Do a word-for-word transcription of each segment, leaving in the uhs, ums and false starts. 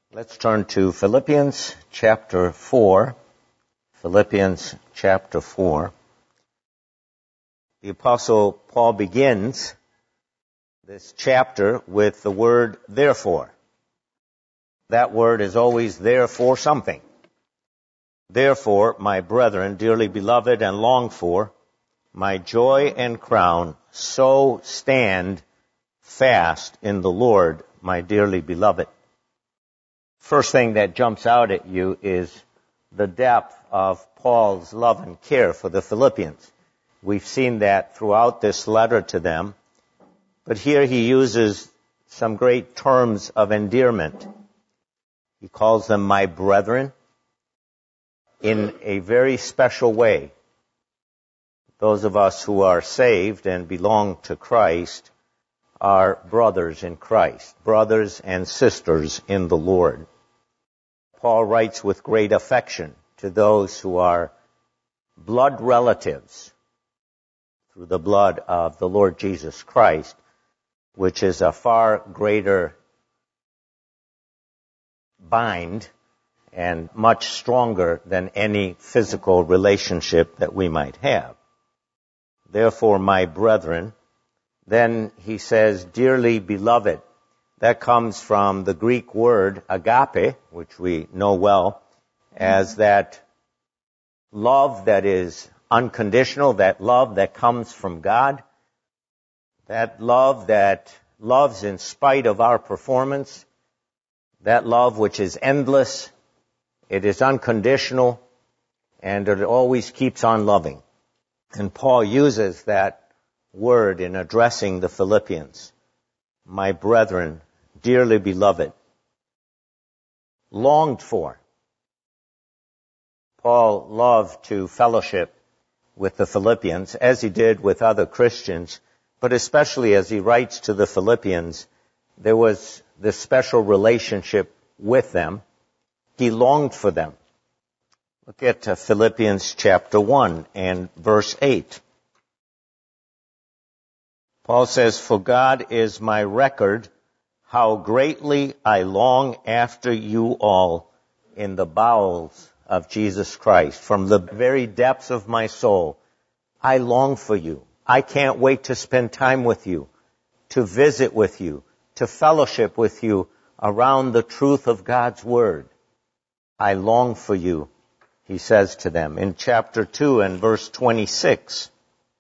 Let's turn to Philippians chapter four. Philippians chapter four. The Apostle Paul begins this chapter with the word therefore. That word is always there for something. Therefore, my brethren, dearly beloved and longed for, my joy and crown, so stand fast in the Lord, my dearly beloved. First thing that jumps out at you is the depth of Paul's love and care for the Philippians. We've seen that throughout this letter to them, but here he uses some great terms of endearment. He calls them my brethren in a very special way. Those of us who are saved and belong to Christ are brothers in Christ, brothers and sisters in the Lord. Paul writes with great affection to those who are blood relatives through the blood of the Lord Jesus Christ, which is a far greater bind and much stronger than any physical relationship that we might have. Therefore, my brethren, then he says, dearly beloved. That comes from the Greek word agape, which we know well, as that love that is unconditional, that love that comes from God, that love that loves in spite of our performance, that love which is endless, it is unconditional, and it always keeps on loving. And Paul uses that word in addressing the Philippians. My brethren, dearly beloved, longed for. Paul loved to fellowship with the Philippians, as he did with other Christians, but especially as he writes to the Philippians, there was this special relationship with them. He longed for them. Look at uh, Philippians chapter one and verse eight. Paul says, for God is my record, how greatly I long after you all in the bowels of Jesus Christ. From the very depths of my soul, I long for you. I can't wait to spend time with you, to visit with you, to fellowship with you around the truth of God's Word. I long for you, he says to them. In chapter two and verse twenty-six,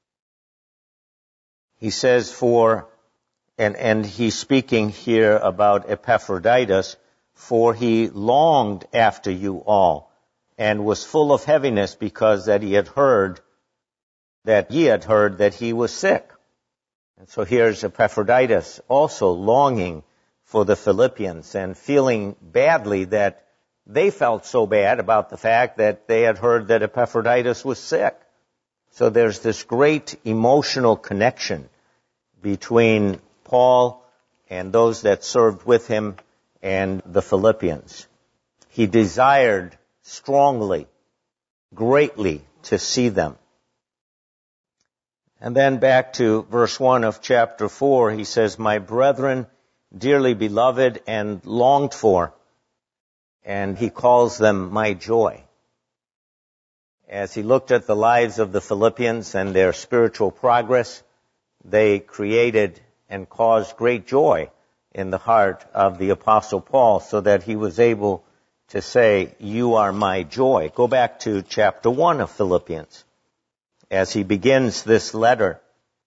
he says, for, and, and he's speaking here about Epaphroditus, for he longed after you all, and was full of heaviness because that he had heard, that ye had heard that he was sick. And so here's Epaphroditus also longing for the Philippians and feeling badly that they felt so bad about the fact that they had heard that Epaphroditus was sick. So there's this great emotional connection between Paul and those that served with him and the Philippians. He desired strongly, greatly to see them. And then back to verse one of chapter four, he says, my brethren, dearly beloved and longed for, and he calls them my joy. As he looked at the lives of the Philippians and their spiritual progress, they created and caused great joy in the heart of the Apostle Paul, so that he was able to say, you are my joy. Go back to chapter one of Philippians. As he begins this letter,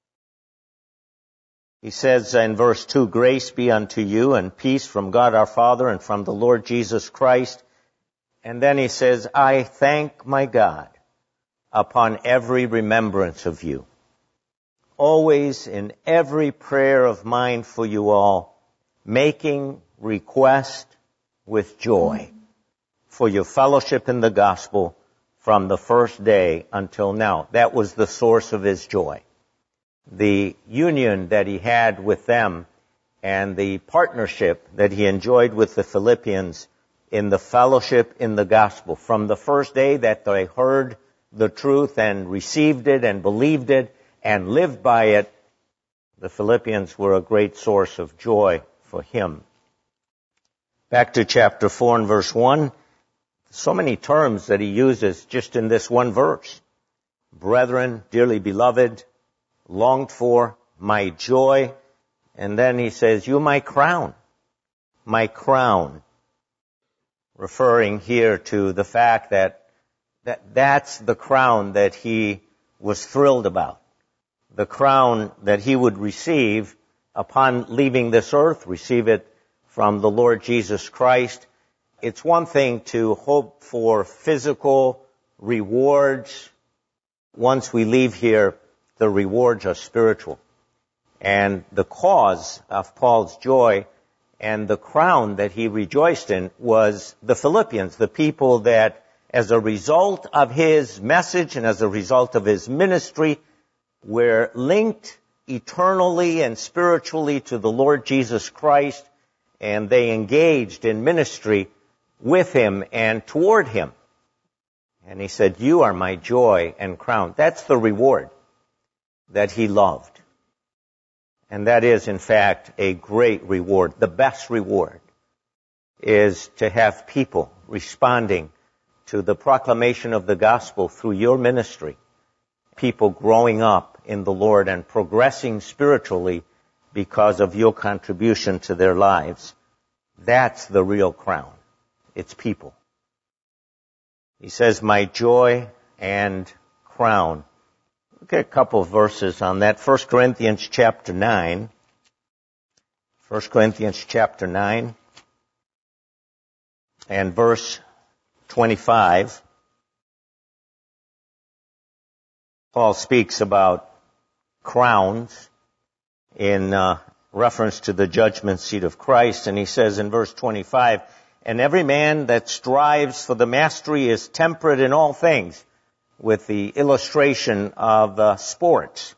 he says in verse two, grace be unto you and peace from God our Father and from the Lord Jesus Christ. And then he says, I thank my God upon every remembrance of you, always in every prayer of mine for you all, making request with joy for your fellowship in the gospel from the first day until now. That was the source of his joy. The union that he had with them and the partnership that he enjoyed with the Philippians in the fellowship in the gospel. From the first day that they heard the truth and received it and believed it and lived by it, the Philippians were a great source of joy for him. Back to chapter four and verse one. So many terms that he uses just in this one verse. Brethren, dearly beloved, longed for, my joy. And then he says, you my crown. My crown. Referring here to the fact that, that that's the crown that he was thrilled about. The crown that he would receive upon leaving this earth, receive it from the Lord Jesus Christ. It's one thing to hope for physical rewards. Once we leave here, the rewards are spiritual. And the cause of Paul's joy and the crown that he rejoiced in was the Philippians, the people that as a result of his message and as a result of his ministry were linked eternally and spiritually to the Lord Jesus Christ, and they engaged in ministry with him and toward him. And he said, you are my joy and crown. That's the reward that he loved. And that is, in fact, a great reward. The best reward is to have people responding to the proclamation of the gospel through your ministry. People growing up in the Lord and progressing spiritually because of your contribution to their lives. That's the real crown. It's people. He says, my joy and crown. Look at a couple of verses on that. First Corinthians chapter nine. First Corinthians chapter nine and verse twenty-five. Paul speaks about crowns in uh, reference to the judgment seat of Christ, and he says in verse twenty-five, and every man that strives for the mastery is temperate in all things, with the illustration of uh, sports.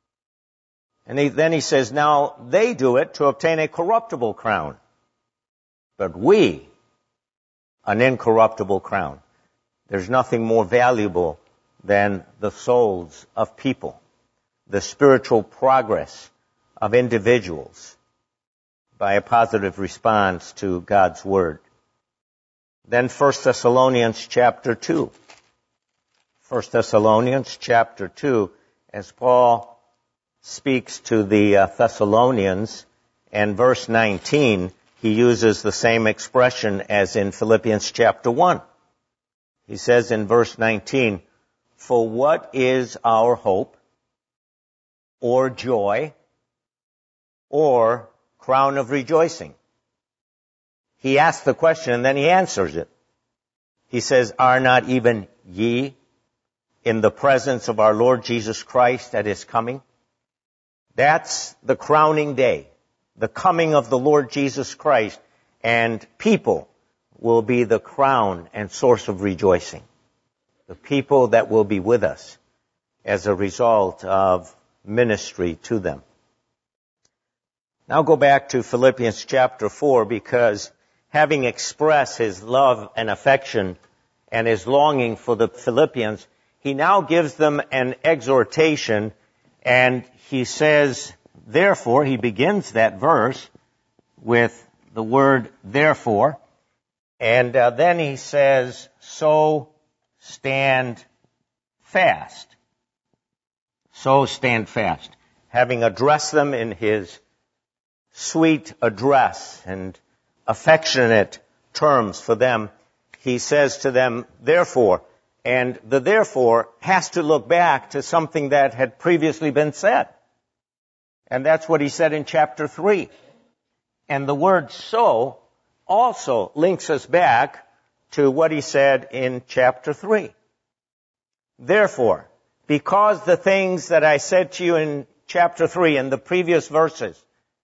And he, then he says, now they do it to obtain a corruptible crown, but we an incorruptible crown. There's nothing more valuable than the souls of people, the spiritual progress of individuals by a positive response to God's Word. Then First Thessalonians chapter two. First Thessalonians chapter two, as Paul speaks to the uh, Thessalonians, and verse nineteen, he uses the same expression as in Philippians chapter one. He says in verse nineteen, for what is our hope, or joy, or crown of rejoicing? He asks the question and then he answers it. He says, are not even ye in the presence of our Lord Jesus Christ at his coming? That's the crowning day, the coming of the Lord Jesus Christ, and people will be the crown and source of rejoicing. The people that will be with us as a result of ministry to them. Now go back to Philippians chapter four, because having expressed his love and affection and his longing for the Philippians, he now gives them an exhortation, and he says, therefore, he begins that verse with the word therefore, and uh, then he says, so stand fast. So stand fast. Having addressed them in his sweet address and affectionate terms for them, he says to them, therefore, and the therefore has to look back to something that had previously been said. And that's what he said in chapter three. And the word so also links us back to what he said in chapter three. Therefore, because the things that I said to you in chapter three and the previous verses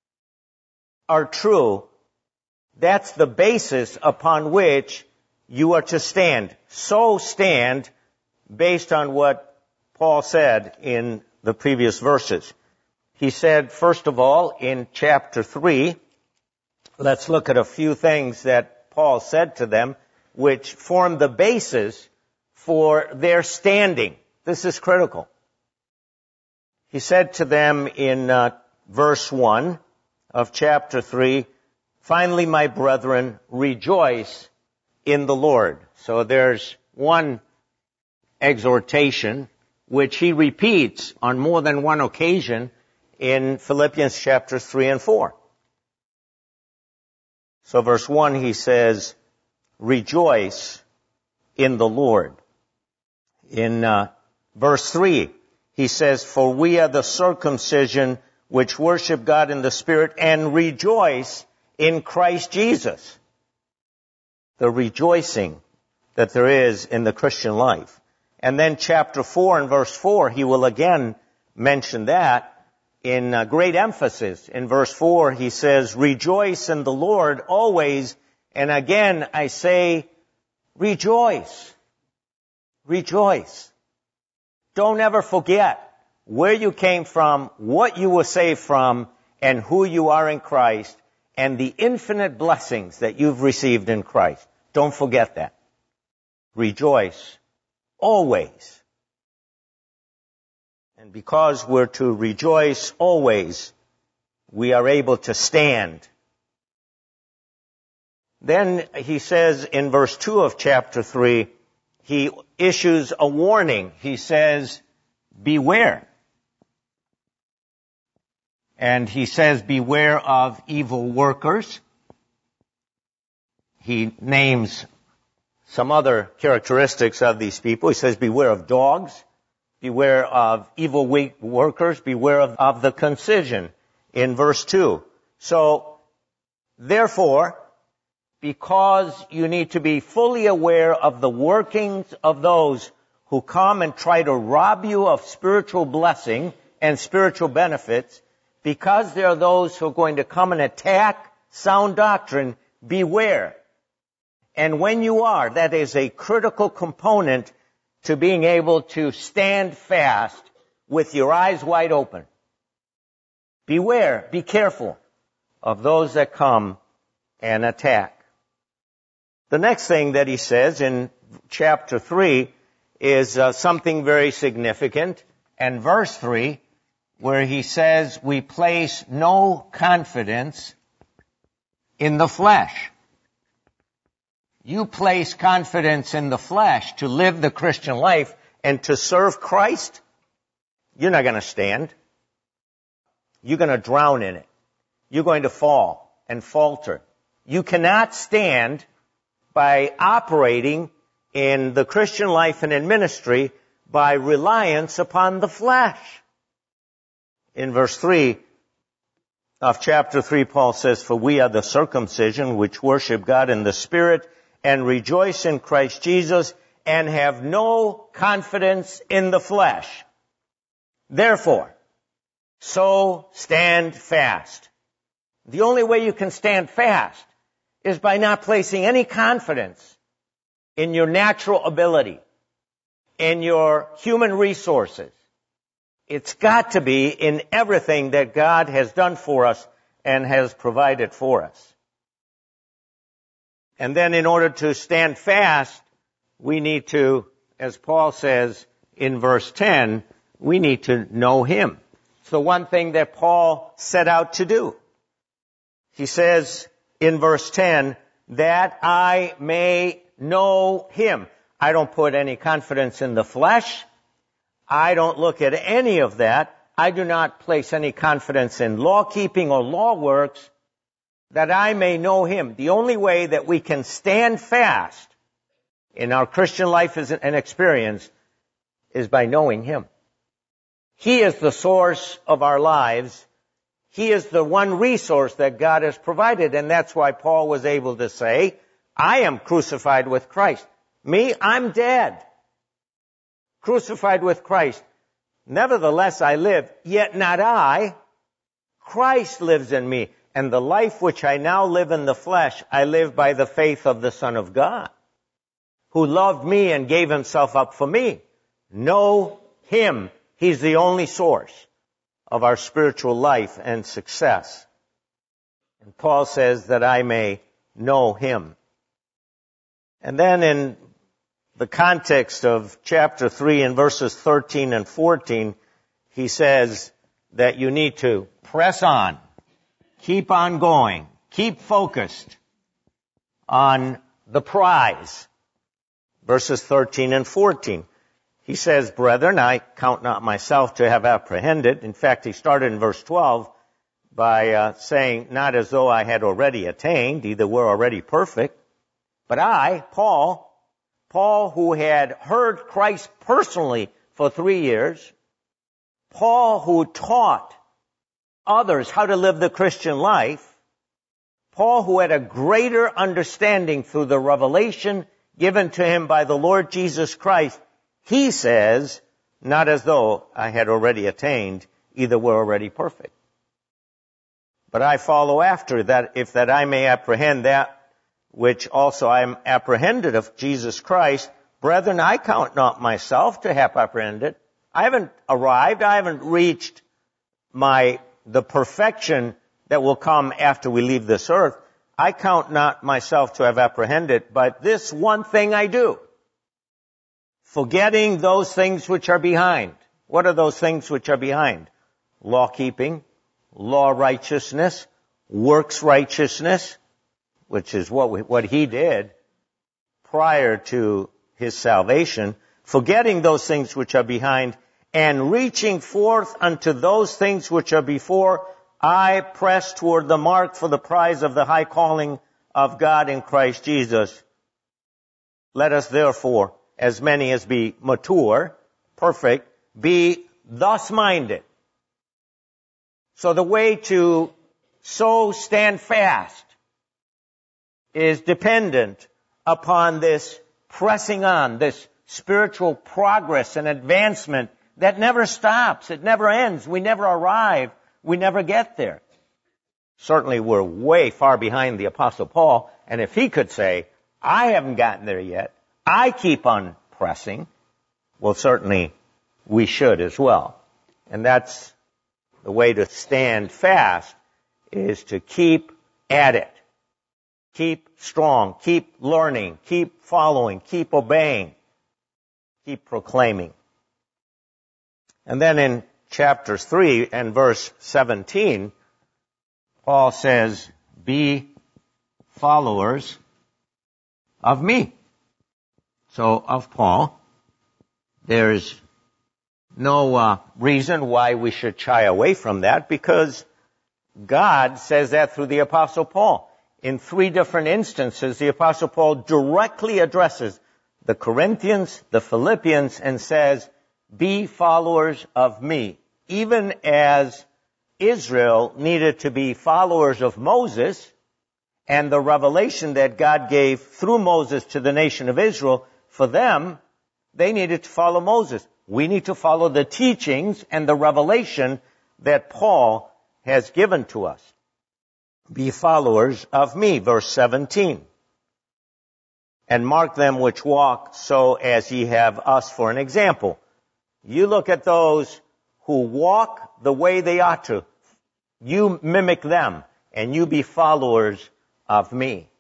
are true, that's the basis upon which you are to stand. So stand based on what Paul said in the previous verses. He said, first of all, in chapter three, let's look at a few things that Paul said to them, which form the basis for their standing. This is critical. He said to them in uh, verse one of chapter three, Finally, my brethren, rejoice in the Lord. So there's one exhortation which he repeats on more than one occasion in Philippians chapters three and four. So verse one, he says, rejoice in the Lord. In uh, verse three, he says, for we are the circumcision which worship God in the Spirit and rejoice in Christ Jesus. The rejoicing that there is in the Christian life. And then chapter four and verse four, he will again mention that in uh, great emphasis. In verse four, he says, rejoice in the Lord always. And again, I say, rejoice. Rejoice. Don't ever forget where you came from, what you were saved from, and who you are in Christ, and the infinite blessings that you've received in Christ. Don't forget that. Rejoice always. And because we're to rejoice always, we are able to stand. Then he says in verse two of chapter three, he issues a warning. He says, beware. And he says, beware of evil workers. He names some other characteristics of these people. He says, beware of dogs, beware of evil workers, beware of, of the concision in verse two. So, therefore, because you need to be fully aware of the workings of those who come and try to rob you of spiritual blessing and spiritual benefits, because there are those who are going to come and attack sound doctrine, beware. And when you are, that is a critical component to being able to stand fast with your eyes wide open. Beware, be careful of those that come and attack. The next thing that he says in chapter three is uh, something very significant. And verse three, where he says, we place no confidence in the flesh. You place confidence in the flesh to live the Christian life and to serve Christ, you're not going to stand. You're going to drown in it. You're going to fall and falter. You cannot stand by operating in the Christian life and in ministry by reliance upon the flesh. In verse three of chapter three, Paul says, for we are the circumcision which worship God in the Spirit and rejoice in Christ Jesus and have no confidence in the flesh. Therefore, so stand fast. The only way you can stand fast is by not placing any confidence in your natural ability, in your human resources. It's got to be in everything that God has done for us and has provided for us. And then in order to stand fast, we need to, as Paul says in verse ten, we need to know Him. It's the one thing that Paul set out to do. He says in verse ten, that I may know Him. I don't put any confidence in the flesh. I don't look at any of that. I do not place any confidence in law keeping or law works, that I may know Him. The only way that we can stand fast in our Christian life and experience is by knowing Him. He is the source of our lives. He is the one resource that God has provided, and that's why Paul was able to say, I am crucified with Christ. Me, I'm dead. Crucified with Christ. Nevertheless I live, yet not I. Christ lives in me. And the life which I now live in the flesh, I live by the faith of the Son of God, who loved me and gave Himself up for me. Know Him. He's the only source of our spiritual life and success. And Paul says that I may know Him. And then in the context of chapter three in verses thirteen and fourteen, he says that you need to press on, keep on going, Keep focused on the prize. Verses thirteen and fourteen. He says, brethren, I count not myself to have apprehended. In fact, he started in verse twelve by uh, saying, not as though I had already attained, either were already perfect, but I, Paul, Paul who had heard Christ personally for three years, Paul who taught others how to live the Christian life, Paul who had a greater understanding through the revelation given to him by the Lord Jesus Christ, he says, not as though I had already attained, either were already perfect. But I follow after that, if that I may apprehend that which also I am apprehended of Jesus Christ. Brethren, I count not myself to have apprehended. I haven't arrived. I haven't reached my, the perfection that will come after we leave this earth. I count not myself to have apprehended, but this one thing I do, forgetting those things which are behind. What are those things which are behind? Law-keeping, law righteousness, works righteousness, which is what we, what he did prior to his salvation, forgetting those things which are behind, and reaching forth unto those things which are before, I press toward the mark for the prize of the high calling of God in Christ Jesus. Let us therefore, as many as be mature, perfect, be thus minded. So the way to so stand fast is dependent upon this pressing on, this spiritual progress and advancement that never stops. It never ends. We never arrive. We never get there. Certainly we're way far behind the Apostle Paul, and if he could say, I haven't gotten there yet, I keep on pressing, well, certainly we should as well. And that's the way to stand fast, is to keep at it. Keep strong, keep learning, keep following, keep obeying, keep proclaiming. And then in chapter three and verse seventeen, Paul says, be followers of me. So, of Paul, there's no uh, reason why we should shy away from that, because God says that through the Apostle Paul. In three different instances, the Apostle Paul directly addresses the Corinthians, the Philippians, and says, be followers of me. Even as Israel needed to be followers of Moses, and the revelation that God gave through Moses to the nation of Israel, for them, they needed to follow Moses. We need to follow the teachings and the revelation that Paul has given to us. Be followers of me, verse seventeen. And mark them which walk so as ye have us for an example. You look at those who walk the way they ought to. You mimic them, and you be followers of me.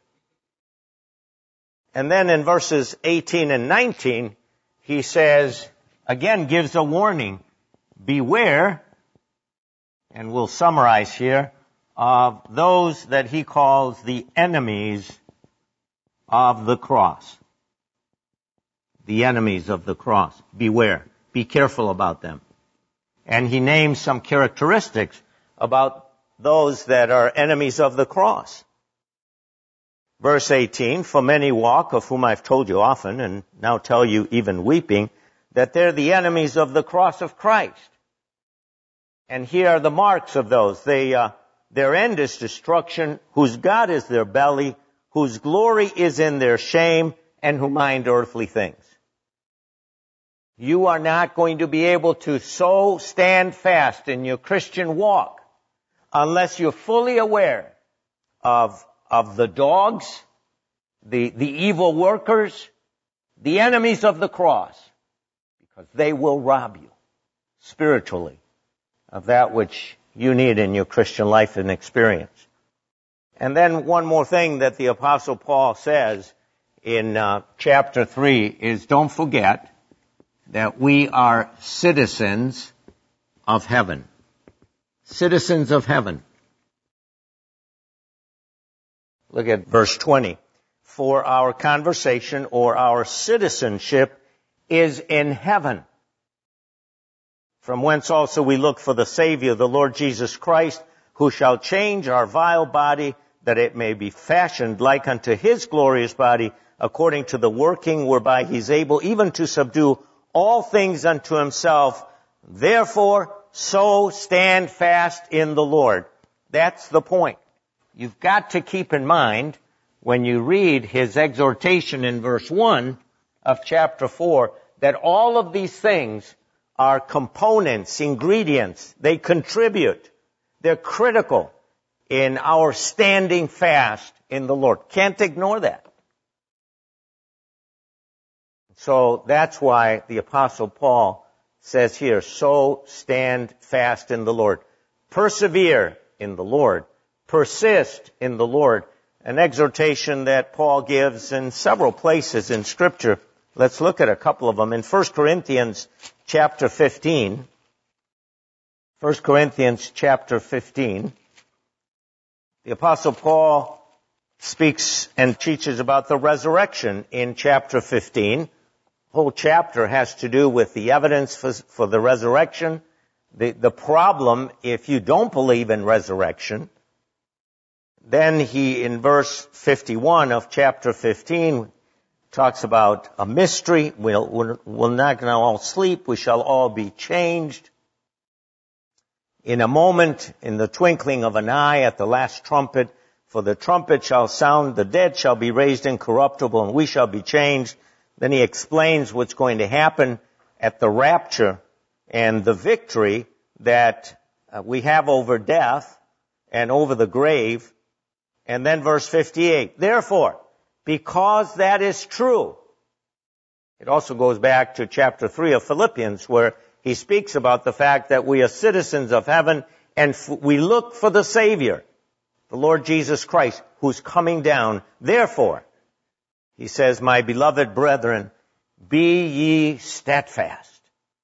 And then in verses eighteen and nineteen, he says, again gives a warning. Beware, and we'll summarize here, of those that he calls the enemies of the cross. The enemies of the cross. Beware. Be careful about them. And he names some characteristics about those that are enemies of the cross. Verse eighteen, for many walk, of whom I've told you often, and now tell you even weeping, that they're the enemies of the cross of Christ. And here are the marks of those. They, uh, their end is destruction, whose God is their belly, whose glory is in their shame, and who mind earthly things. You are not going to be able to so stand fast in your Christian walk unless you're fully aware of, of the dogs, the, the evil workers, the enemies of the cross, because they will rob you spiritually of that which you need in your Christian life and experience. And then one more thing that the Apostle Paul says in uh, chapter three is, don't forget that we are citizens of heaven. Citizens of heaven. Look at verse twenty. For our conversation or our citizenship is in heaven, from whence also we look for the Savior, the Lord Jesus Christ, who shall change our vile body, that it may be fashioned like unto his glorious body, according to the working whereby he's able even to subdue all things unto himself. Therefore, so stand fast in the Lord. That's the point. You've got to keep in mind, when you read his exhortation in verse one of chapter four, that all of these things are components, ingredients. They contribute. They're critical in our standing fast in the Lord. Can't ignore that. So that's why the Apostle Paul says here, so stand fast in the Lord. Persevere in the Lord. Persist in the Lord. An exhortation that Paul gives in several places in Scripture. Let's look at a couple of them. In First Corinthians chapter fifteen, First Corinthians chapter fifteen, the Apostle Paul speaks and teaches about the resurrection in chapter fifteen. The whole chapter has to do with the evidence for, for the resurrection. The, the problem, if you don't believe in resurrection, then he, in verse fifty-one of chapter fifteen, talks about a mystery. We'll, we're, we're not going to all sleep. We shall all be changed. In a moment, in the twinkling of an eye, at the last trumpet, for the trumpet shall sound, the dead shall be raised incorruptible, and we shall be changed. Then he explains what's going to happen at the rapture and the victory that uh, we have over death and over the grave. And then verse fifty-eight, therefore, because that is true. It also goes back to chapter three of Philippians, where he speaks about the fact that we are citizens of heaven and f- we look for the Savior, the Lord Jesus Christ, who's coming down. Therefore, he says, my beloved brethren, be ye steadfast,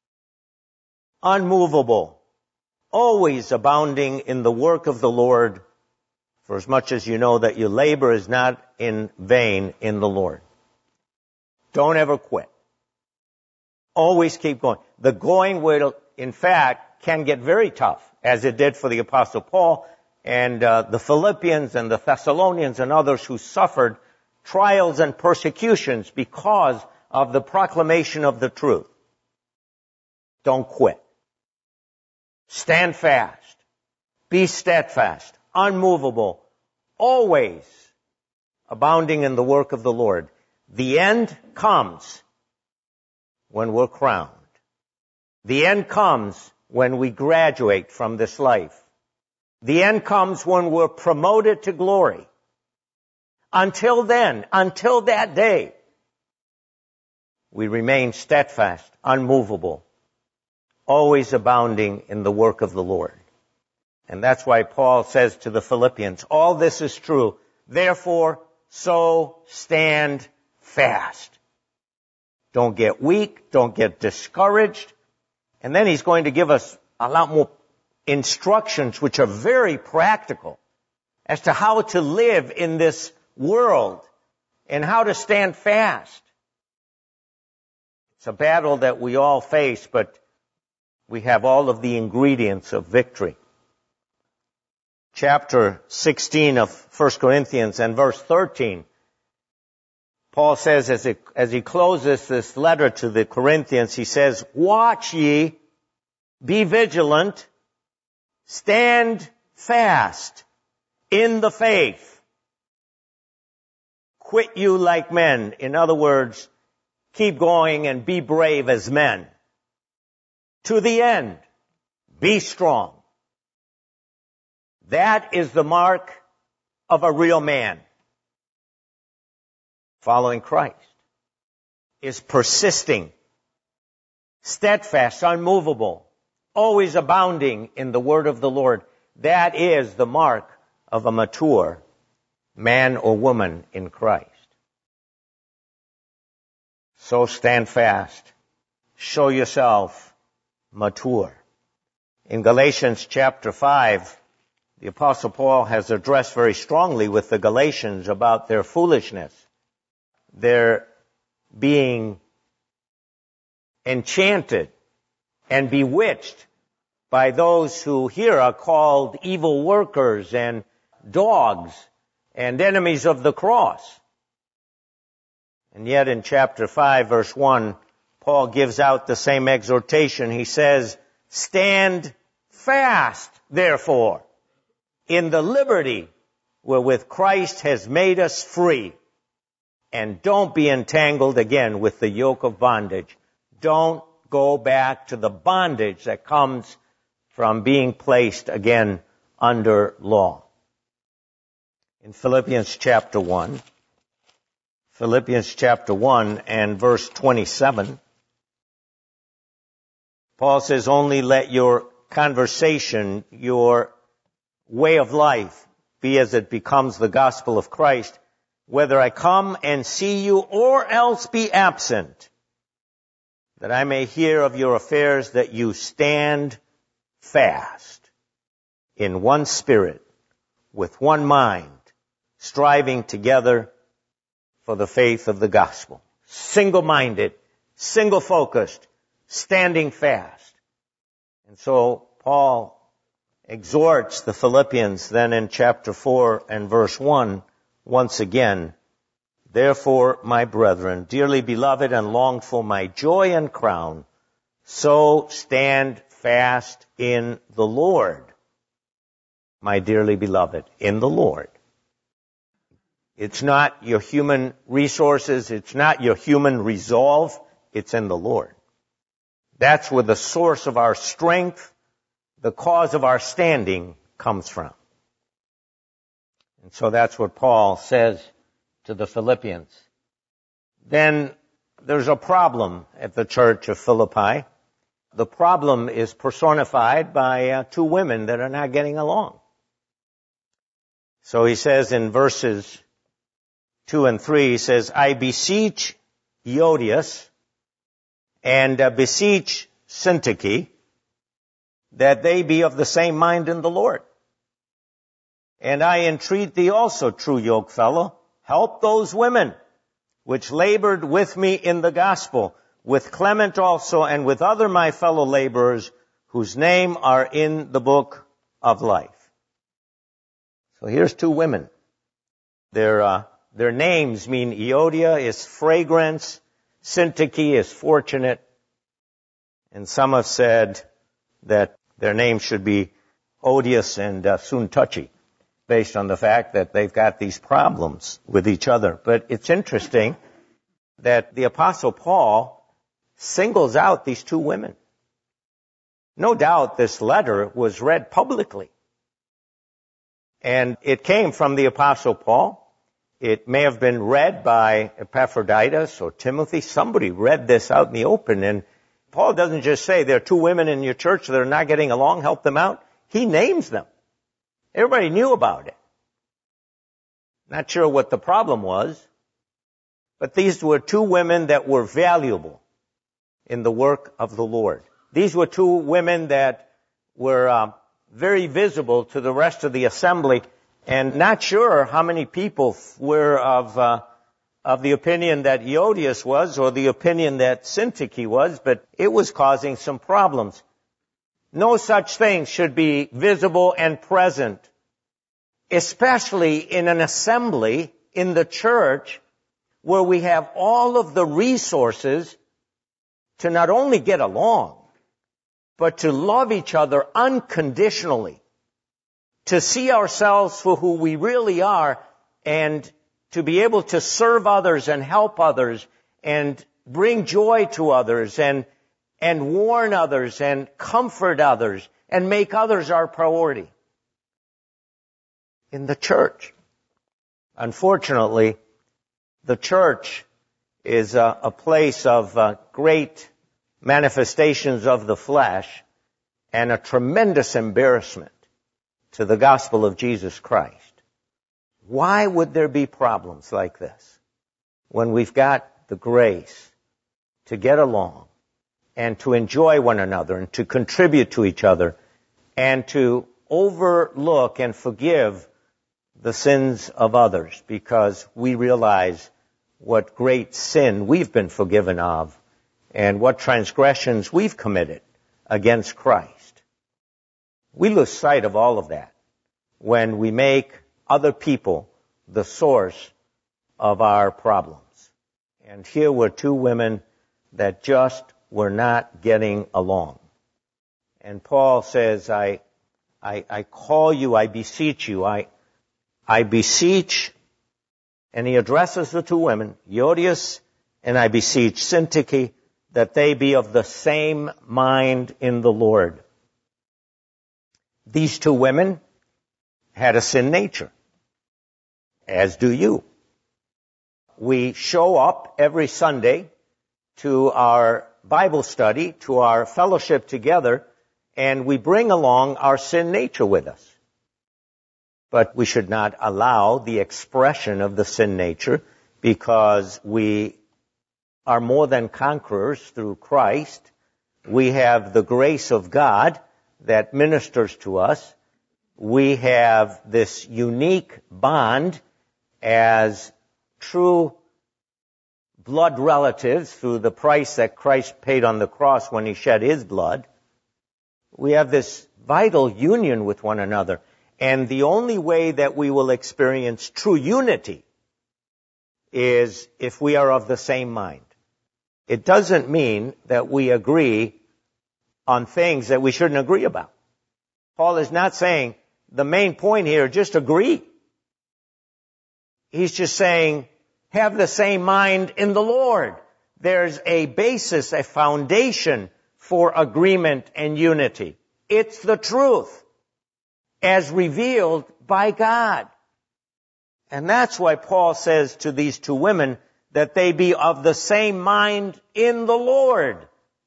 unmovable, always abounding in the work of the Lord, for as much as you know that your labor is not in vain in the Lord. Don't ever quit. Always keep going. The going will, in fact, can get very tough, as it did for the Apostle Paul and uh, the Philippians and the Thessalonians and others who suffered trials and persecutions because of the proclamation of the truth. Don't quit. Stand fast. Be steadfast, unmovable, always abounding in the work of the Lord. The end comes when we're crowned. The end comes when we graduate from this life. The end comes when we're promoted to glory. Until then, until that day, we remain steadfast, unmovable, always abounding in the work of the Lord. And that's why Paul says to the Philippians, all this is true. Therefore, so stand fast. Don't get weak. Don't get discouraged. And then he's going to give us a lot more instructions which are very practical as to how to live in this world and how to stand fast. It's a battle that we all face, but we have all of the ingredients of victory. Chapter sixteen of First Corinthians and verse thirteen, Paul says as, it, as he closes this letter to the Corinthians, he says, watch ye, be vigilant, stand fast in the faith. Quit you like men. In other words, keep going and be brave as men. To the end, be strong. That is the mark of a real man. Following Christ is persisting, steadfast, unmovable, always abounding in the word of the Lord. That is the mark of a mature man or woman in Christ. So stand fast. Show yourself mature. In Galatians chapter five, the Apostle Paul has addressed very strongly with the Galatians about their foolishness, their being enchanted and bewitched by those who here are called evil workers and dogs and enemies of the cross. And yet in chapter five, verse one, Paul gives out the same exhortation. He says, "Stand fast, therefore, in the liberty wherewith Christ has made us free, and don't be entangled again with the yoke of bondage." Don't go back to the bondage that comes from being placed again under law. In Philippians chapter one, Philippians chapter one and verse twenty-seven, Paul says, "Only let your conversation, your way of life, be as it becomes the gospel of Christ, whether I come and see you or else be absent, that I may hear of your affairs, that you stand fast in one spirit, with one mind, striving together for the faith of the gospel." Single-minded, single-focused, standing fast. And so Paul exhorts the Philippians then in chapter four and verse one, once again, "Therefore, my brethren, dearly beloved and longed for, my joy and crown, so stand fast in the Lord." My dearly beloved, in the Lord. It's not your human resources, it's not your human resolve, it's in the Lord. That's where the source of our strength, the cause of our standing, comes from. And so that's what Paul says to the Philippians. Then there's a problem at the church of Philippi. The problem is personified by uh, two women that are not getting along. So he says in verses two and three, he says, "I beseech Euodias and uh, beseech Syntyche that they be of the same mind in the Lord. And I entreat thee also, true yokefellow, help those women which labored with me in the gospel, with Clement also, and with other my fellow laborers, whose name are in the book of life." So here's two women. Their uh, their names mean Euodia is fragrance, Syntyche is fortunate, and some have said that their names should be odious and uh, soon touchy, based on the fact that they've got these problems with each other. But it's interesting that the Apostle Paul singles out these two women. No doubt this letter was read publicly. And it came from the Apostle Paul. It may have been read by Epaphroditus or Timothy. Somebody read this out in the open. And Paul doesn't just say there are two women in your church that are not getting along, help them out. He names them. Everybody knew about it. Not sure what the problem was, but these were two women that were valuable in the work of the Lord. These were two women that were uh, very visible to the rest of the assembly, and not sure how many people were of uh, of the opinion that Euodias was or the opinion that Syntyche was, but it was causing some problems. No such thing should be visible and present, especially in an assembly in the church where we have all of the resources to not only get along, but to love each other unconditionally, to see ourselves for who we really are, and to be able to serve others and help others and bring joy to others and and warn others and comfort others and make others our priority in the church. Unfortunately, the church is a, a place of uh, great manifestations of the flesh and a tremendous embarrassment to the gospel of Jesus Christ. Why would there be problems like this when we've got the grace to get along and to enjoy one another and to contribute to each other and to overlook and forgive the sins of others because we realize what great sin we've been forgiven of and what transgressions we've committed against Christ. We lose sight of all of that when we make other people the source of our problems. And here were two women that just were not getting along. And Paul says, I, I, I call you, I beseech you, I, I beseech, and he addresses the two women, Euodias and I beseech Syntyche, that they be of the same mind in the Lord. These two women had a sin nature, as do you. We show up every Sunday to our Bible study, to our fellowship together, and we bring along our sin nature with us. But we should not allow the expression of the sin nature because we are more than conquerors through Christ. We have the grace of God that ministers to us. We have this unique bond as true blood relatives through the price that Christ paid on the cross when he shed his blood. We have this vital union with one another. And the only way that we will experience true unity is if we are of the same mind. It doesn't mean that we agree on things that we shouldn't agree about. Paul is not saying the main point here, just agree. He's just saying, have the same mind in the Lord. There's a basis, a foundation for agreement and unity. It's the truth as revealed by God. And that's why Paul says to these two women that they be of the same mind in the Lord.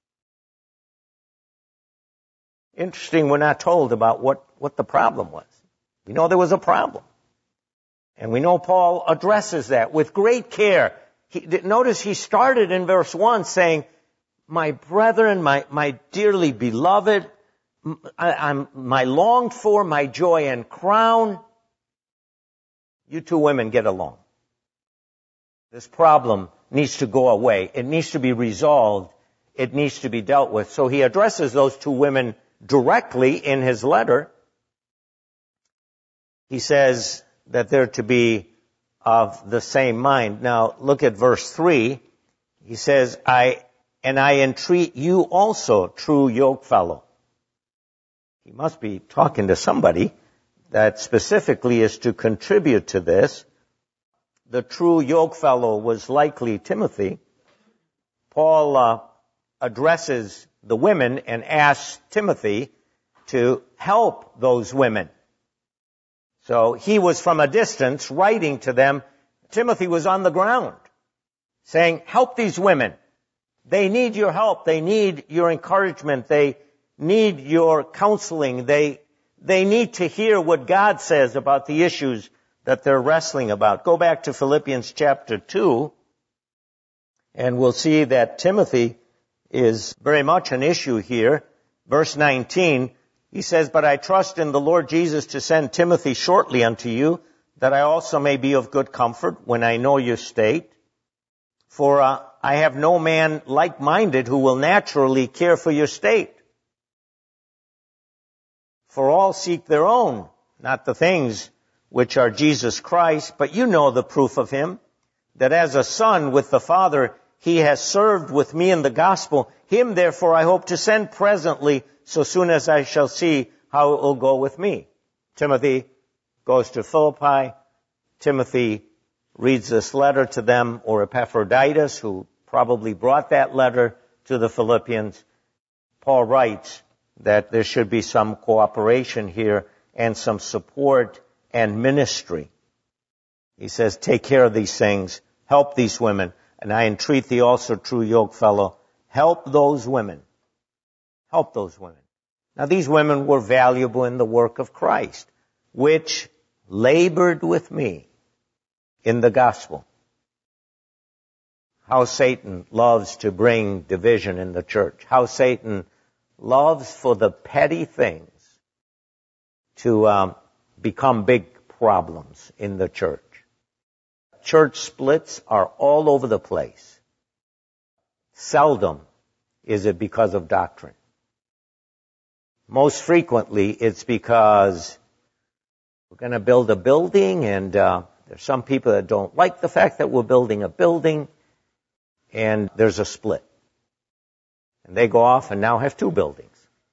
Interesting, we're not told about what, what the problem was. We know there was a problem. And we know Paul addresses that with great care. He, notice he started in verse one saying, my brethren, my, my dearly beloved, I, I'm my longed for, my joy and crown. You two women get along. This problem needs to go away. It needs to be resolved. It needs to be dealt with. So he addresses those two women directly in his letter. He says that they're to be of the same mind. Now, look at verse three. He says, I, and I entreat you also, true yokefellow. He must be talking to somebody that specifically is to contribute to this. The true yokefellow was likely Timothy. Paul uh, addresses the women and asks Timothy to help those women. So he was from a distance writing to them. Timothy was on the ground saying, help these women. They need your help. They need your encouragement. They need your counseling. They, they need to hear what God says about the issues that they're wrestling about. Go back to Philippians chapter two, and we'll see that Timothy is very much an issue here. Verse nineteen, he says, but I trust in the Lord Jesus to send Timothy shortly unto you, that I also may be of good comfort when I know your state. For uh, I have no man like-minded who will naturally care for your state. For all seek their own, not the things which are Jesus Christ, but you know the proof of him, that as a son with the Father, he has served with me in the gospel. Him, therefore, I hope to send presently, so soon as I shall see how it will go with me. Timothy goes to Philippi. Timothy reads this letter to them, or Epaphroditus, who probably brought that letter to the Philippians. Paul writes that there should be some cooperation here and some support and ministry. He says, take care of these things, help these women, and I entreat thee also, true yokefellow, help those women. Help those women. Now these women were valuable in the work of Christ, which labored with me in the gospel. How Satan loves to bring division in the church. How Satan loves for the petty things to um, become big problems in the church. Church splits are all over the place. Seldom is it because of doctrine. Most frequently, it's because we're going to build a building, and uh, there's some people that don't like the fact that we're building a building, and there's a split. And they go off and now have two buildings.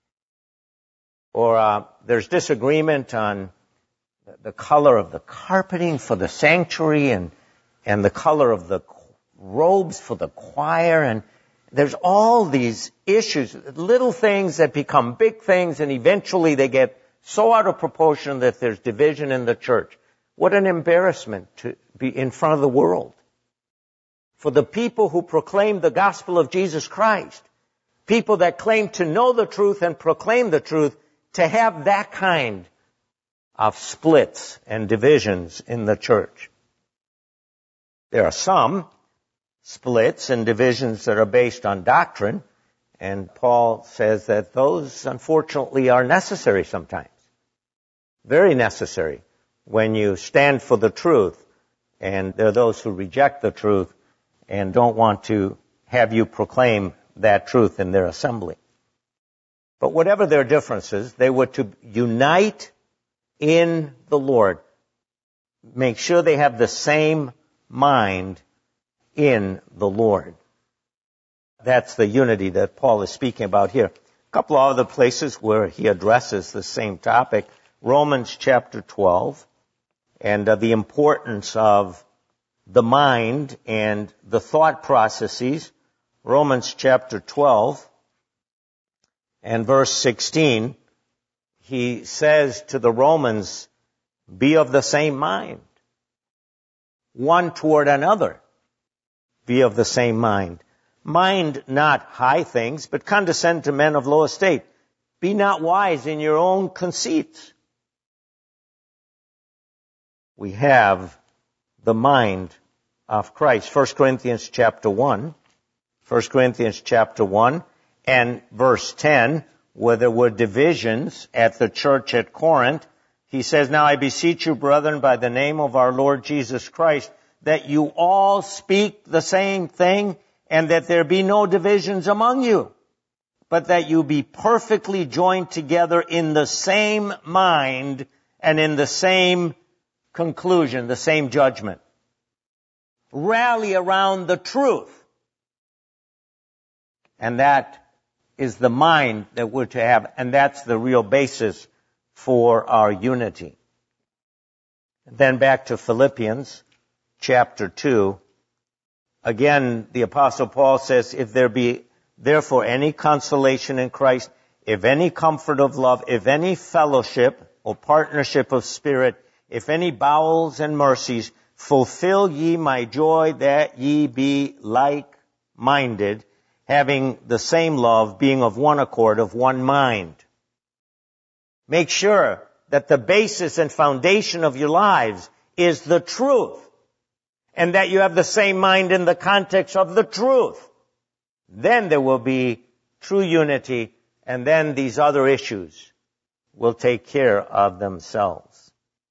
Or uh, there's disagreement on the color of the carpeting for the sanctuary and, and the color of the robes for the choir, and there's all these issues, little things that become big things, and eventually they get so out of proportion that there's division in the church. What an embarrassment to be in front of the world. For the people who proclaim the gospel of Jesus Christ, people that claim to know the truth and proclaim the truth, to have that kind of splits and divisions in the church. There are some splits and divisions that are based on doctrine, and Paul says that those, unfortunately, are necessary sometimes. Very necessary when you stand for the truth, and there are those who reject the truth and don't want to have you proclaim that truth in their assembly. But whatever their differences, they were to unite in the Lord. Make sure they have the same mind in the Lord. That's the unity that Paul is speaking about here. A couple of other places where he addresses the same topic. Romans chapter twelve, and uh, the importance of the mind and the thought processes. Romans chapter twelve and verse sixteen, he says to the Romans, be of the same mind, one toward another. Be of the same mind. Mind not high things, but condescend to men of low estate. Be not wise in your own conceits. We have the mind of Christ. First Corinthians chapter one. First Corinthians chapter one and verse ten, where there were divisions at the church at Corinth. He says, now I beseech you, brethren, by the name of our Lord Jesus Christ, that you all speak the same thing, and that there be no divisions among you, but that you be perfectly joined together in the same mind and in the same conclusion, the same judgment. Rally around the truth. And that is the mind that we're to have, and that's the real basis for our unity. Then back to Philippians chapter two. Again, the Apostle Paul says, if there be therefore any consolation in Christ, if any comfort of love, if any fellowship or partnership of spirit, if any bowels and mercies, fulfill ye my joy that ye be like-minded, having the same love, being of one accord, of one mind. Make sure that the basis and foundation of your lives is the truth, and that you have the same mind in the context of the truth. Then there will be true unity, and then these other issues will take care of themselves.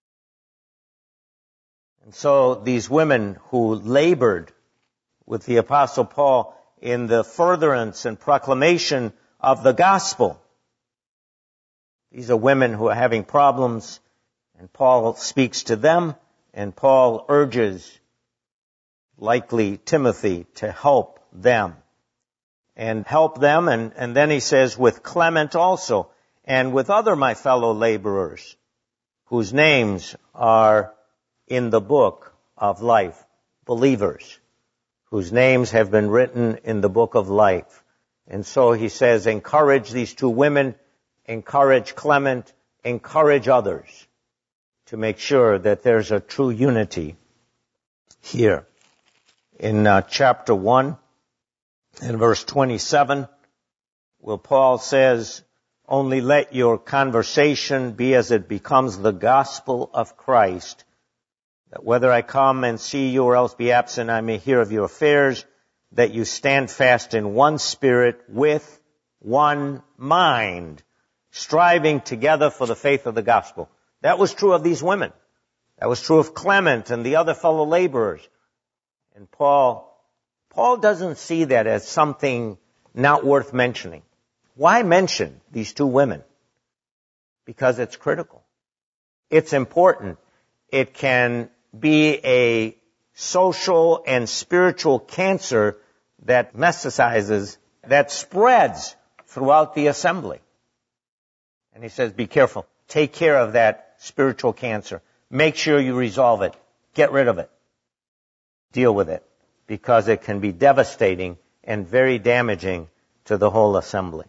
And so these women who labored with the Apostle Paul in the furtherance and proclamation of the gospel, these are women who are having problems, and Paul speaks to them, and Paul urges likely Timothy to help them. And help them, and, and then he says, with Clement also, and with other my fellow laborers, whose names are in the book of life, believers, whose names have been written in the book of life. And so he says, encourage these two women, encourage Clement, encourage others to make sure that there's a true unity here. In uh, chapter one, in verse twenty-seven, where Paul says, only let your conversation be as it becomes the gospel of Christ, that whether I come and see you or else be absent, I may hear of your affairs, that you stand fast in one spirit with one mind. striving together for the faith of the gospel. That was true of these women. That was true of Clement and the other fellow laborers. And Paul, Paul doesn't see that as something not worth mentioning. Why mention these two women? Because it's critical. It's important. It can be a social and spiritual cancer that metastasizes, that spreads throughout the assembly. And he says, be careful. Take care of that spiritual cancer. Make sure you resolve it. Get rid of it. Deal with it. Because it can be devastating and very damaging to the whole assembly.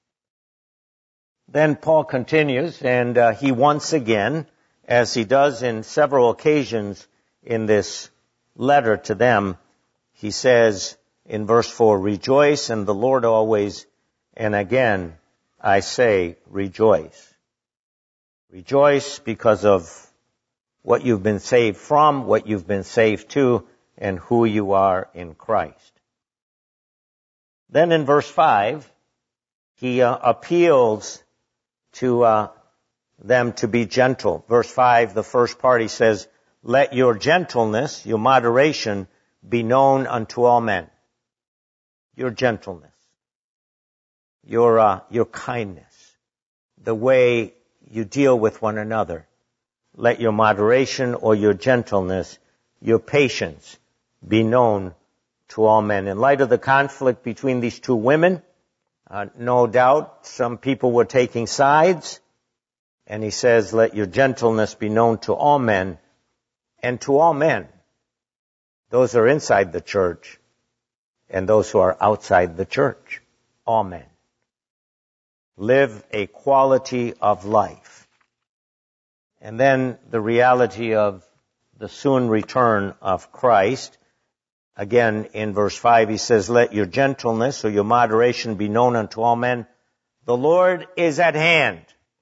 Then Paul continues, and uh, he once again, as he does in several occasions in this letter to them, he says in verse four, rejoice in the Lord always, and again I say rejoice. Rejoice because of what you've been saved from, what you've been saved to, and who you are in Christ. Then in verse five, he uh, appeals to uh, them to be gentle. Verse five, the first part, he says, let your gentleness, your moderation, be known unto all men. Your gentleness, your uh, your kindness, the way you deal with one another. Let your moderation or your gentleness, your patience, be known to all men. In light of the conflict between these two women, uh, no doubt some people were taking sides. And he says, let your gentleness be known to all men, and to all men. Those who are inside the church and those who are outside the church. All men. Live a quality of life. And then the reality of the soon return of Christ. Again, in verse five, he says, let your gentleness or your moderation be known unto all men. The Lord is at hand.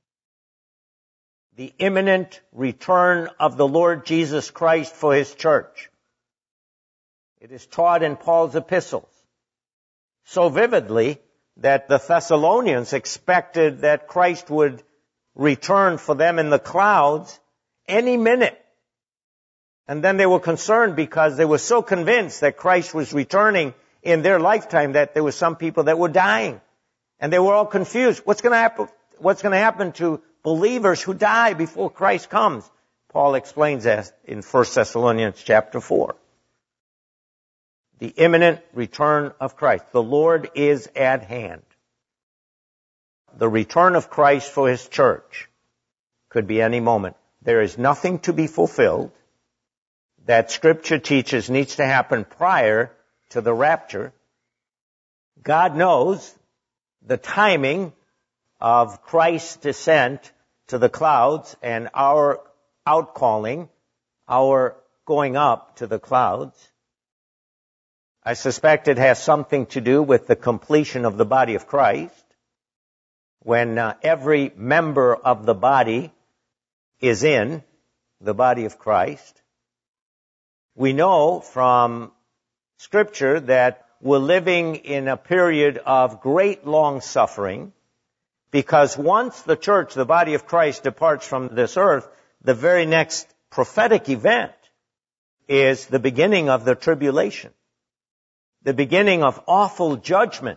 The imminent return of the Lord Jesus Christ for his church. It is taught in Paul's epistles so vividly that the Thessalonians expected that Christ would return for them in the clouds any minute. And then they were concerned because they were so convinced that Christ was returning in their lifetime that there were some people that were dying. And they were all confused. What's going to happen? What's going to happen to believers who die before Christ comes? Paul explains that in First Thessalonians chapter four. The imminent return of Christ. The Lord is at hand. The return of Christ for his church could be any moment. There is nothing to be fulfilled that Scripture teaches needs to happen prior to the rapture. God knows the timing of Christ's descent to the clouds and our outcalling, our going up to the clouds. I suspect it has something to do with the completion of the body of Christ. When uh, every member of the body is in the body of Christ. We know from Scripture that we're living in a period of great long suffering, because once the church, the body of Christ, departs from this earth, the very next prophetic event is the beginning of the tribulation, the beginning of awful judgment.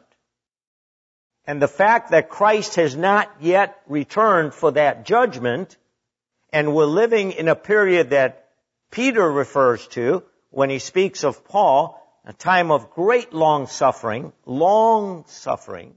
And the fact that Christ has not yet returned for that judgment, and we're living in a period that Peter refers to when he speaks of Paul, a time of great long suffering, long suffering,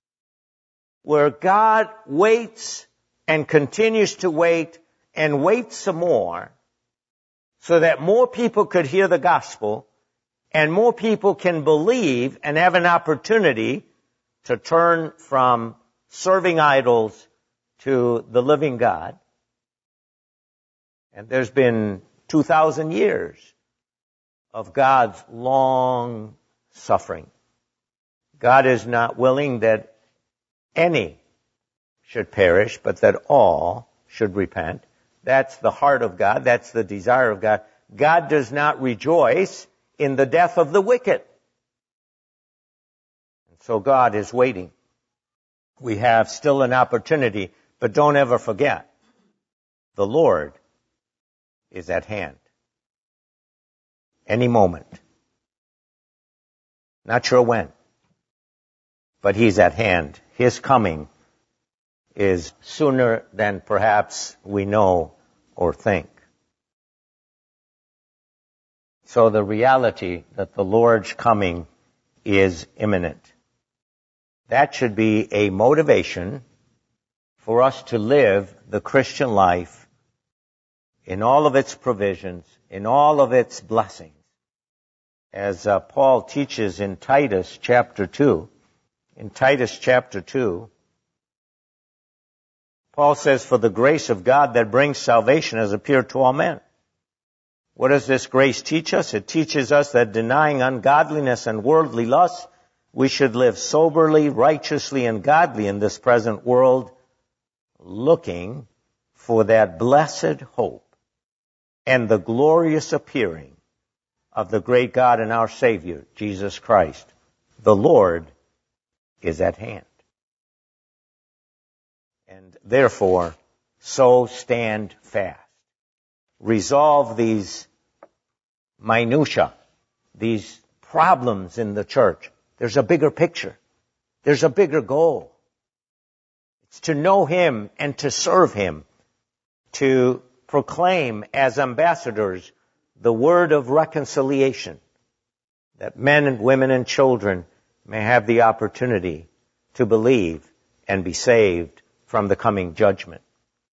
where God waits and continues to wait and waits some more so that more people could hear the gospel and more people can believe and have an opportunity to turn from serving idols to the living God. And there's been two thousand years of God's long suffering. God is not willing that any should perish, but that all should repent. That's the heart of God. That's the desire of God. God does not rejoice in the death of the wicked. So God is waiting. we have still an opportunity, but don't ever forget, the Lord is at hand. Any moment. Not sure when, but He's at hand. His coming is sooner than perhaps we know or think. So the reality that the Lord's coming is imminent. That should be a motivation for us to live the Christian life in all of its provisions, in all of its blessings. As uh, Paul teaches in Titus chapter two, in Titus chapter two, Paul says, "For the grace of God that brings salvation has appeared to all men." What does this grace teach us? It teaches us that denying ungodliness and worldly lusts, we should live soberly, righteously, and godly in this present world, looking for that blessed hope and the glorious appearing of the great God and our Savior, Jesus Christ. The Lord is at hand. And therefore, so stand fast. Resolve these minutia, these problems in the church. There's a bigger picture. There's a bigger goal. It's to know Him and to serve Him, to proclaim as ambassadors the word of reconciliation, that men and women and children may have the opportunity to believe and be saved from the coming judgment.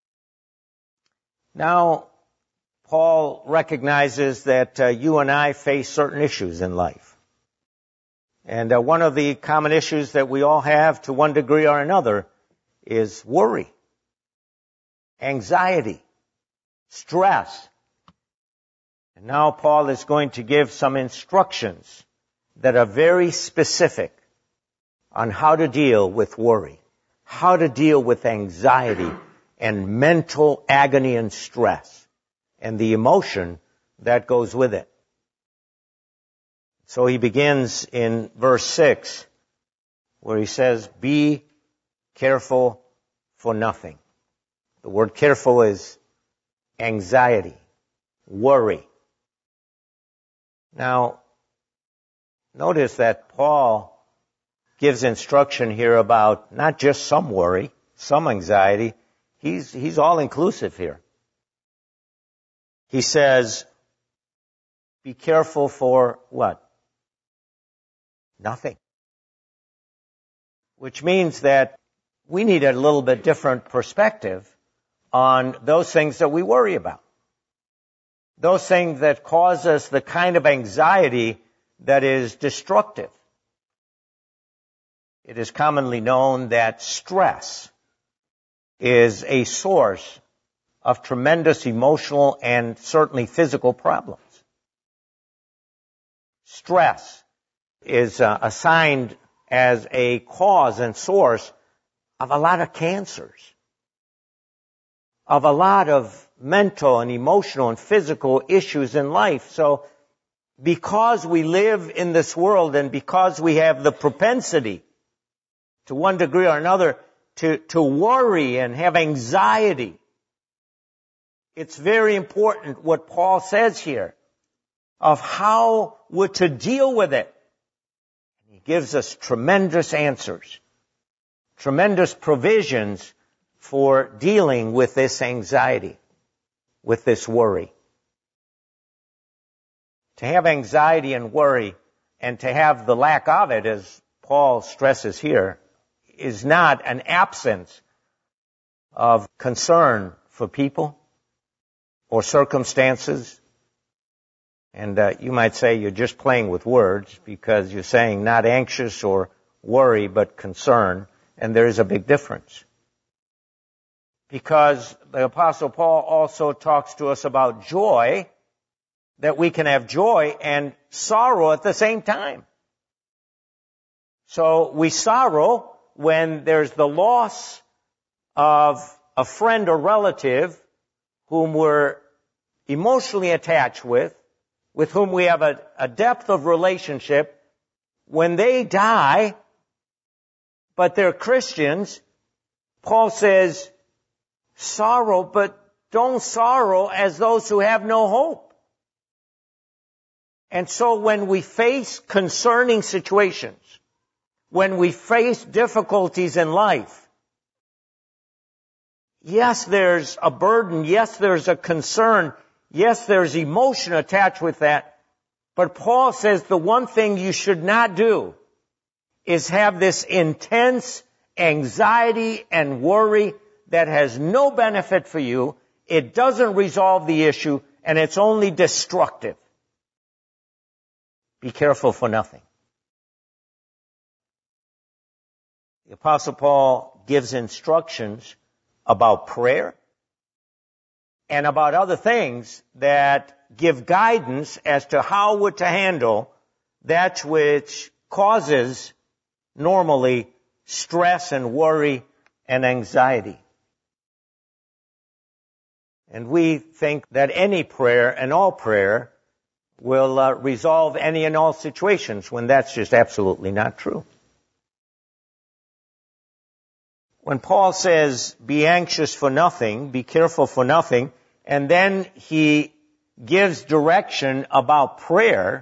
Now, Paul recognizes that uh, you and I face certain issues in life. And uh, one of the common issues that we all have to one degree or another is worry, anxiety, stress. And now Paul is going to give some instructions that are very specific on how to deal with worry, how to deal with anxiety and mental agony and stress, and the emotion that goes with it. So he begins in verse six, where he says, "Be careful for nothing." The word careful is anxiety, worry. Now, notice that Paul gives instruction here about not just some worry, some anxiety. He's, he's all inclusive here. He says, be careful for what? Nothing. Which means that we need a little bit different perspective on those things that we worry about. Those things that cause us the kind of anxiety that is destructive. It is commonly known that stress is a source of tremendous emotional and certainly physical problems. Stress is uh, assigned as a cause and source of a lot of cancers, of a lot of mental and emotional and physical issues in life. So because we live in this world and because we have the propensity to one degree or another to, to worry and have anxiety, it's very important what Paul says here of how we're to deal with it. He gives us tremendous answers, tremendous provisions for dealing with this anxiety, with this worry. To have anxiety and worry and to have the lack of it, as Paul stresses here, is not an absence of concern for people or circumstances. And uh, you might say you're just playing with words because you're saying not anxious or worry, but concern. And there is a big difference. Because the Apostle Paul also talks to us about joy, that we can have joy and sorrow at the same time. So we sorrow when there's the loss of a friend or relative whom we're emotionally attached with, with whom we have a, a depth of relationship. When they die, but they're Christians. Paul says, sorrow, but don't sorrow as those who have no hope. And so when we face concerning situations, when we face difficulties in life, yes, there's a burden. Yes, there's a concern. Yes, there's emotion attached with that. But Paul says the one thing you should not do is have this intense anxiety and worry that has no benefit for you. It doesn't resolve the issue, and it's only destructive. Be careful for nothing. The Apostle Paul gives instructions about prayer and about other things that give guidance as to how we're to handle that which causes normally stress and worry and anxiety. And we think that any prayer and all prayer will uh, resolve any and all situations, when that's just absolutely not true. When Paul says, be anxious for nothing, be careful for nothing, and then he gives direction about prayer,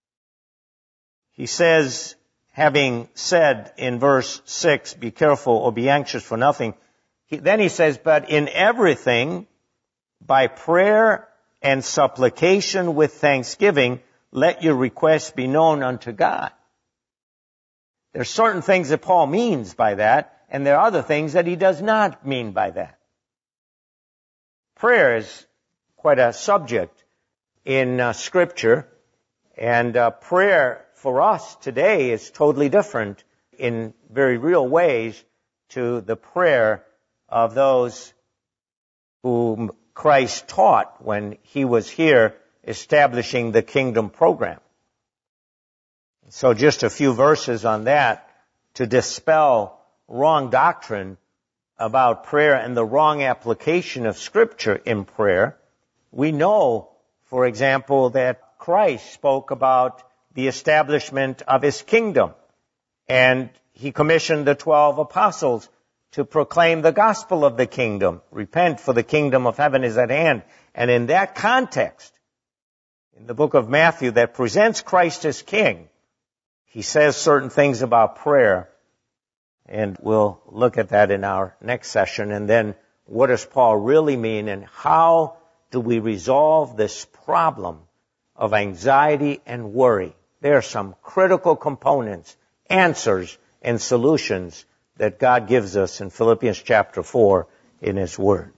he says, having said in verse six, be careful or be anxious for nothing, he, then he says, but in everything, by prayer and supplication with thanksgiving, let your requests be known unto God. There are certain things that Paul means by that, and there are other things that he does not mean by that. Prayer is quite a subject in uh, Scripture, and uh, prayer for us today is totally different in very real ways to the prayer of those whom Christ taught when he was here establishing the kingdom program. So just a few verses on that to dispel wrong doctrine about prayer and the wrong application of Scripture in prayer. We know, for example, that Christ spoke about the establishment of his kingdom, and he commissioned the twelve apostles to proclaim the gospel of the kingdom. Repent, for the kingdom of heaven is at hand. And in that context, in the book of Matthew that presents Christ as king, he says certain things about prayer. And we'll look at that in our next session. And then what does Paul really mean, and how do we resolve this problem of anxiety and worry? There are some critical components, answers, and solutions that God gives us in Philippians chapter four in his Word.